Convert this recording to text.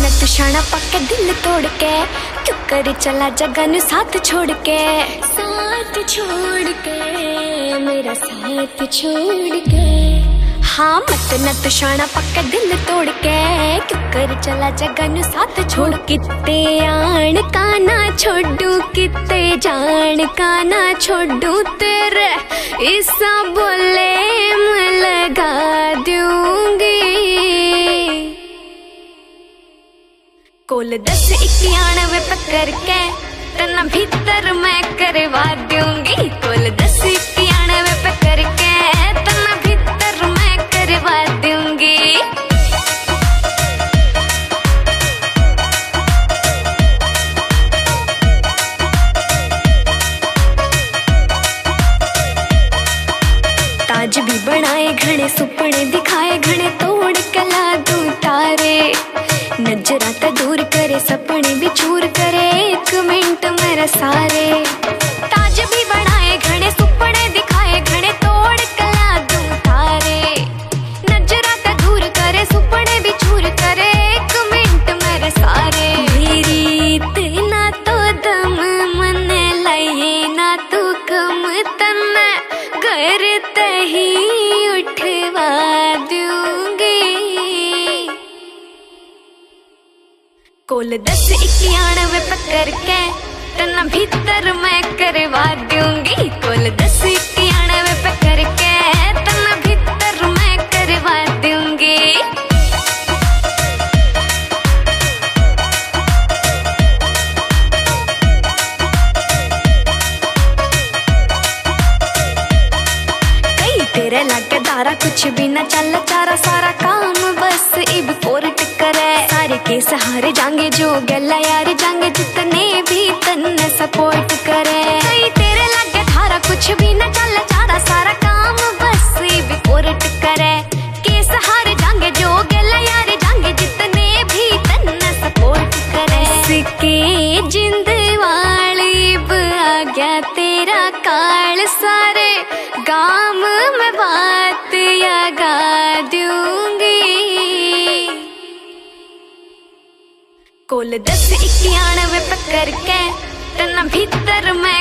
नत शाना पक्के दिल तोड़ के, क्यों कर चला जगन साथ छोड़ के, मेरा साथ छोड़ के। हाँ मत नत शाना पक्के दिल तोड़ के, क्यों कर चला जगन साथ छोड़। किते आन का ना छोड़ू, किते जान का ना छोड़ू, तेरे इसा बोले लगा दूंगी। कोल 10-91 पकड़ के तना भीतर मैं करवा दूंगी। कोल 10-91 पकड़ के तना भीतर मैं करवा दूंगी। ताज भी बनाए घने, सुपने दिखाए घने, तोड़ कला दूं तारे। नजरा तो दूर करे, सपने भी चूर करे, 1 मिनट मेरे सारे। ताज भी बनाए घने, सुपने दिखाए घने, तोड़ कला दूं तारे। नजरा तो दूर करे, सपने भी चूर करे, 1 मिनट मेरे सारे। मेरी इतना तो दम मन लाइए ना तू कम, तना घर तही उठवा दूंगी। कोल 10-91 पकड़ के तना भीतर मैं करवा दूंगी। कोल 10-91 पकड़ के तना भीतर मैं करवा दूंगी। कई तेरे लागे दारा, कुछ भी न चल चारा, सारा काम बस इब कोर्ट करे। सारे के सहारे जांगे जो गला यार जांगे, जितने भी तन्ने सपोर्ट करे। कई तेरे लागे धारा, कुछ भी न चल चारा, सारा काम बस इब कोर्ट करे। के सहारे जांगे जो गला यार जांगे, जितने भी तन्ने सपोर्ट करे। इसके जिंद वाली आ गया तेरा काल, सारे गाम में बात लगा दूंगी। कोल 10-91 पकड़ के तना भीतर मैं